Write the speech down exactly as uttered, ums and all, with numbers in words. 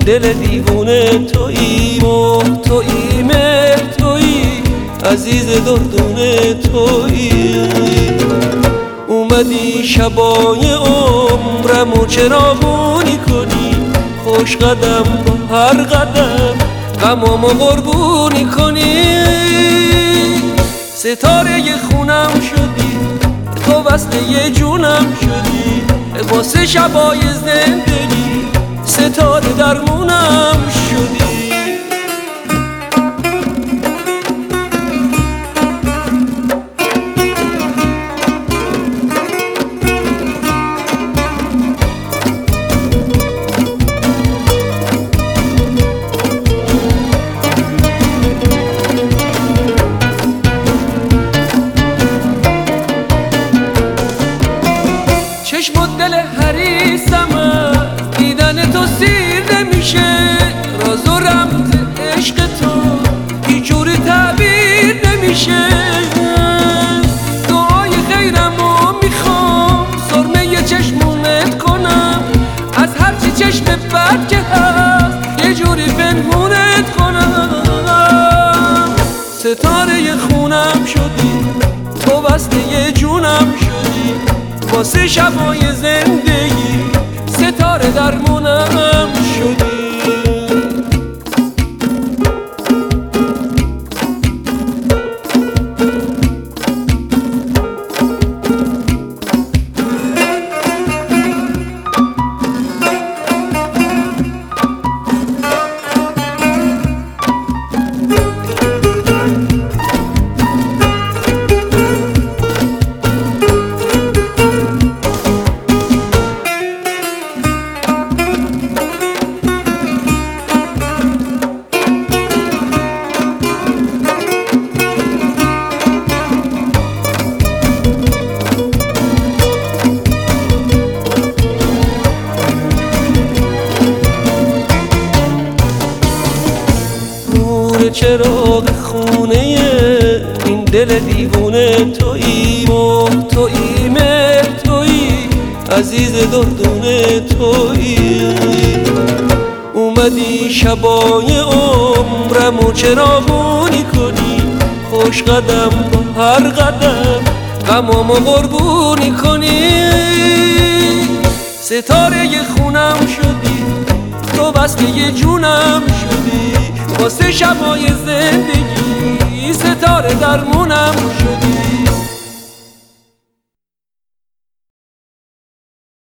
دل دیوونه تویی، ماه تویی، مهر تویی، عزیز دردونه تویی. اومدی شبای عمرمو چراغونی کنی، خوش قدم با هر قدم غمامو قربونی کنی. ستاره خونم شدی، تو وصله جونم شدی، واسه شبای زندگی ستاره درمونم شدی. چشم و دل حریصم دیدن تو سیر نمیشه، راز و رمز عشق تو هیچجوری تعبیر نمیشه. دعای خیرمو میخوام سرمه چشمونت کنم، از هرچی چشم بد که هست یه جوری پنهونت کنم. ستاره خونم شدی، تو وصله جونم شدی، واسه شبای زندگی ستاره درمونم شدی. چراغ خونه این دل دیوونه تویی، ماه تویی، مهر تویی، عزیز دردونه تویی. اومدی شبای عمرمو چراغونی کنی، خوش قدم با هر قدم غمامو قربونی کنی. ستاره خونم شدی، تو وصله جونم شدی، واسه شبای زندگی ستاره درمونم شدی.